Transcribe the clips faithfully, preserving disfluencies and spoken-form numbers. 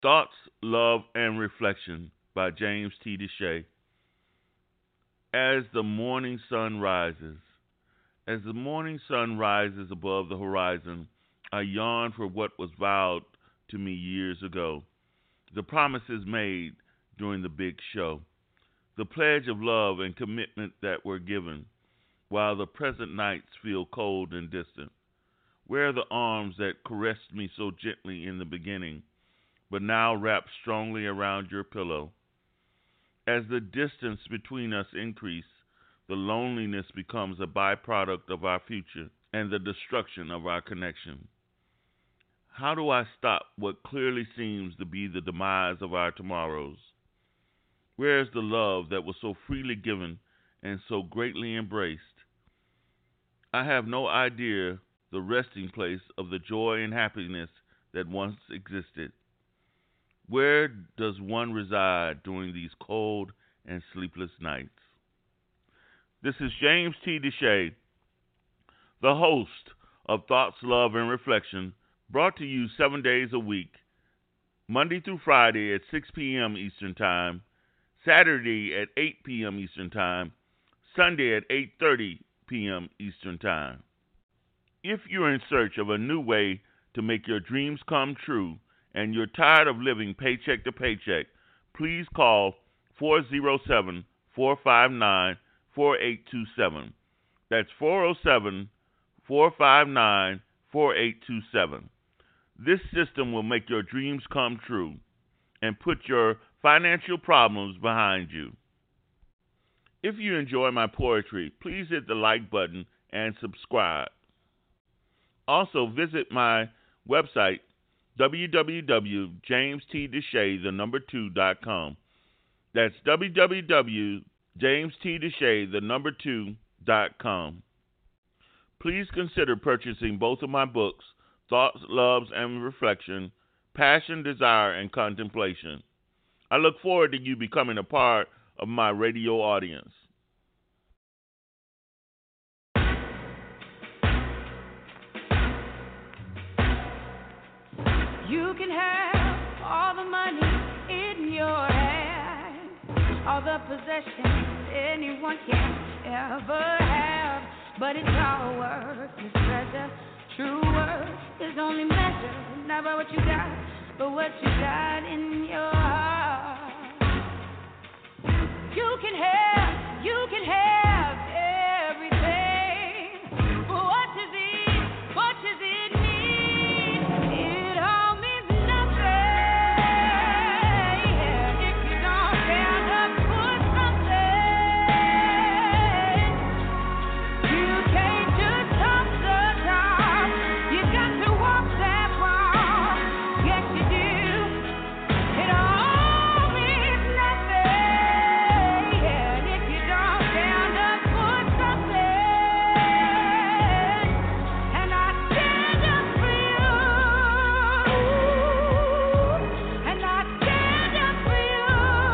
Thoughts, Love, and Reflection by James T. DeShay. As the morning sun rises, as the morning sun rises above the horizon, I yawn for what was vowed to me years ago. The promises made during the big show, the pledge of love and commitment that were given, while the present nights feel cold and distant. Where are the arms that caressed me so gently in the beginning, but now wrap strongly around your pillow? As the distance between us increases, the loneliness becomes a byproduct of our future and the destruction of our connection. How do I stop what clearly seems to be the demise of our tomorrows? Where is the love that was so freely given and so greatly embraced? I have no idea the resting place of the joy and happiness that once existed. Where does one reside during these cold and sleepless nights? This is James T. DeShay, the host of Thoughts, Love, and Reflection, brought to you seven days a week, Monday through Friday at six p.m. Eastern Time, Saturday at eight p.m. Eastern Time, Sunday at eight thirty p.m. Eastern Time. If you're in search of a new way to make your dreams come true, and you're tired of living paycheck to paycheck, please call four oh seven, four five nine, four eight two seven. That's four oh seven, four five nine, four eight two seven. This system will make your dreams come true and put your financial problems behind you. If you enjoy my poetry, please hit the like button and subscribe. Also, visit my website, w w w dot james t deshay the number two dot com. That's w w w dot james t deshay the number two dot com. Please consider purchasing both of my books, Thoughts, Loves, and Reflection, Passion, Desire, and Contemplation. I look forward to you becoming a part of my radio audience. You can have all the money in your hand, all the possessions anyone can ever have, but it's all worthless treasure. True worth is only measured not by what you got, but what you got in your heart. You can have, you can have everything, but what does it, what does it mean? It all means nothing if you don't stand up for something. You can't just top the top, you got to walk that walk. Yes, you do. It all means nothing if you don't stand up for something. And I stand up for you. And I stand up for you.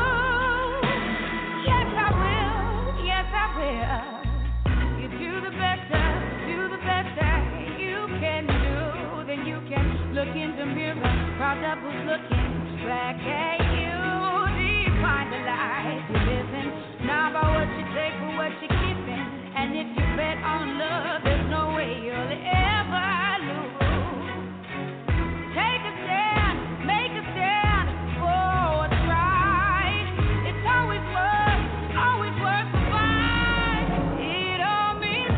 Yes, I will. Yes, I will. You do the best, that- do the best that you can do. Then you can look in the mirror, proud that was looking back at you. Define the life you live in, not by what you take, but what you're giving. And if you bet on love, there's no way you'll ever lose. Take a stand, make a stand for what's right. It's always worth, always worth the fight. It all means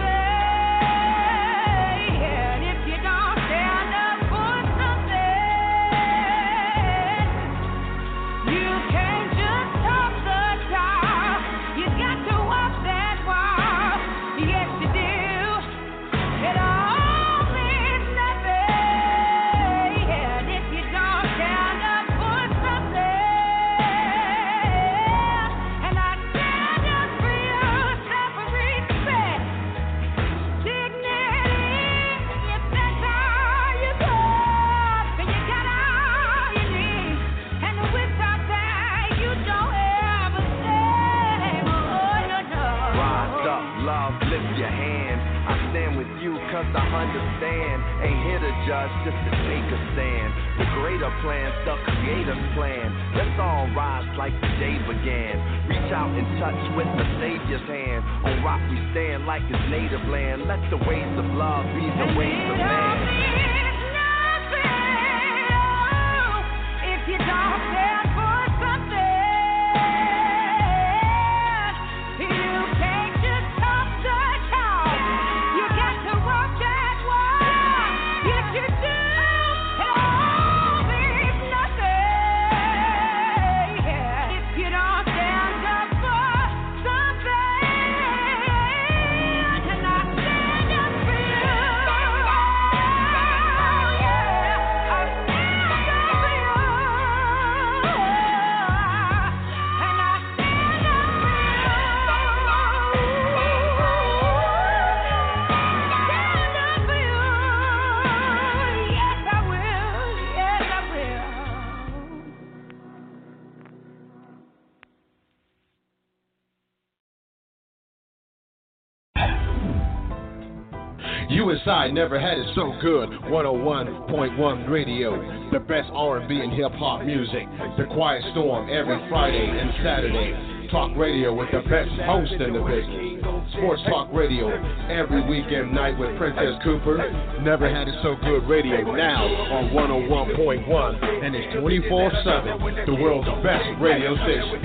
nothing if you don't stand up for something. You can't just top the top. You got to walk that walk. Yes, you do. It all means nothing if you don't stand up for something. And I stand up for you, self-respect, dignity. If that's all you got, then you got all you need. And without that, you don't ever say, oh, no, no. Rise up, love, lift your hand. I stand with you cause I understand. Ain't here to judge, just to take a stand. The greatest greater plans, the creator's plan. Let's all rise like the day began. Reach out and touch with the Savior's hand. On rock we stand like his native land. Let the ways of love be the ways of man. If you don't stand for something, you can't just talk the talk. You got to walk that walk. If you do, it all means nothing. If you don't stand up for something, and I stand up for you. Yeah, I stand up for you. And I stand up for you. Stand up for you. Yes, I will. Yes, I will. U S I never had it so good. one oh one point one Radio, the best R and B and hip hop music. The Quiet Storm every Friday and Saturday. Talk radio with the best host in the business. Sports Talk Radio every weekend night with Princess Cooper. Never had it so good radio now on one oh one point one, and it's twenty-four seven. The world's best radio station.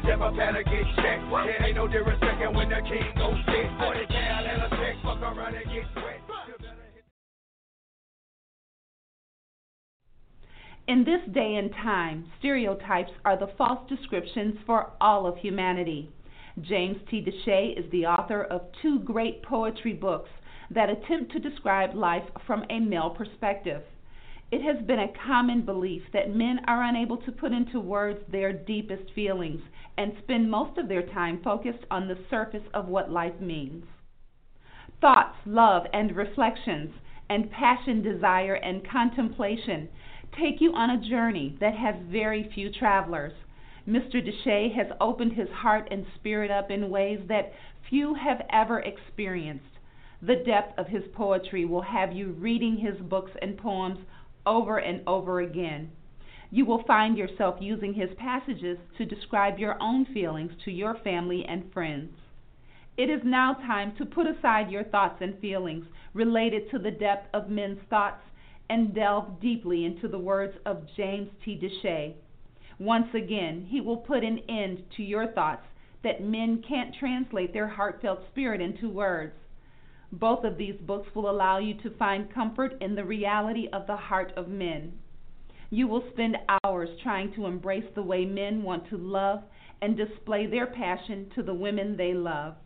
In this day and time, stereotypes are the false descriptions for all of humanity. James T. DeShay is the author of two great poetry books that attempt to describe life from a male perspective. It has been a common belief that men are unable to put into words their deepest feelings and spend most of their time focused on the surface of what life means. Thoughts, love, and reflections, and passion, desire, and contemplation take you on a journey that has very few travelers. Mister DeShay has opened his heart and spirit up in ways that few have ever experienced. The depth of his poetry will have you reading his books and poems over and over again. You will find yourself using his passages to describe your own feelings to your family and friends. It is now time to put aside your thoughts and feelings related to the depth of men's thoughts and delve deeply into the words of James T. DeShay. Once again, he will put an end to your thoughts that men can't translate their heartfelt spirit into words. Both of these books will allow you to find comfort in the reality of the heart of men. You will spend hours trying to embrace the way men want to love and display their passion to the women they love.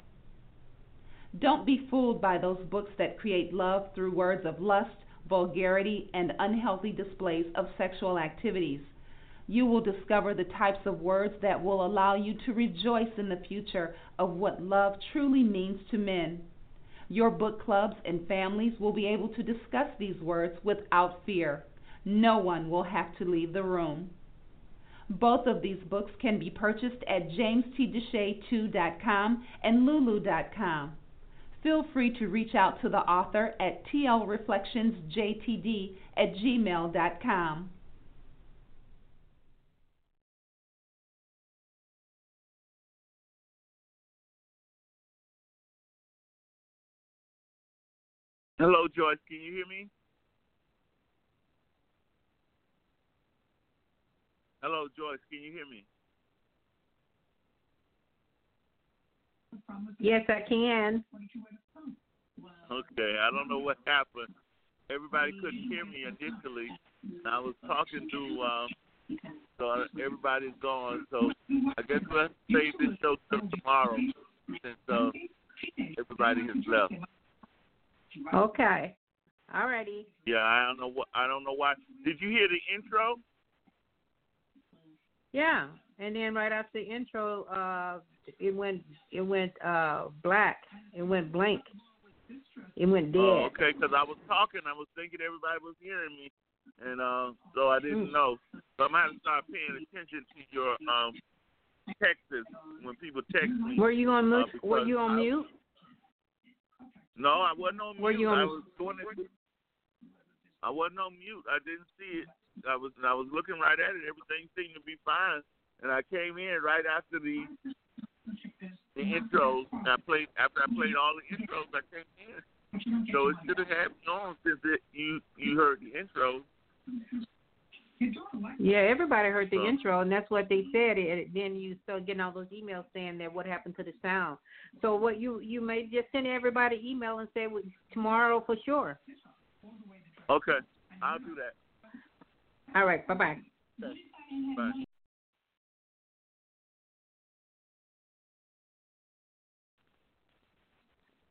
Don't be fooled by those books that create love through words of lust, vulgarity, and unhealthy displays of sexual activities. You will discover the types of words that will allow you to rejoice in the future of what love truly means to men. Your book clubs and families will be able to discuss these words without fear. No one will have to leave the room. Both of these books can be purchased at james t deshay two dot com and lulu dot com. Feel free to reach out to the author at t l reflections j t d at gmail dot com. Hello, Joyce. Can you hear me? Hello, Joyce. Can you hear me? Yes, I can. Okay. I don't know what happened. Everybody couldn't hear me initially. I was talking to, um, so everybody's gone. So I guess we'll have to save this show till tomorrow since uh, everybody has left. Okay. All righty. Yeah, I don't know what. I don't know why. Did you hear the intro? Yeah, and then right after the intro, uh, it went it went uh, black. It went blank. It went dead. Oh, okay, because I was talking, I was thinking everybody was hearing me, and uh, so I didn't mm. know. So I'm going to start paying attention to your um, texts when people text me. Were you on mute? Uh, Were you on I, mute? No, I wasn't on mute. Were you on I was doing it. I wasn't on mute. I didn't see it. I was I was looking right at it. Everything seemed to be fine, and I came in right after the the intros. I played after I played all the intros. I came in, so it should have had me on since it, you you heard the intro. Yeah, everybody heard the so. intro, and that's what they said. It, then you start getting all those emails saying that what happened to the sound. So what you you may just send everybody email and say well, tomorrow for sure. Okay, I'll do that. All right, bye bye. Okay. Bye.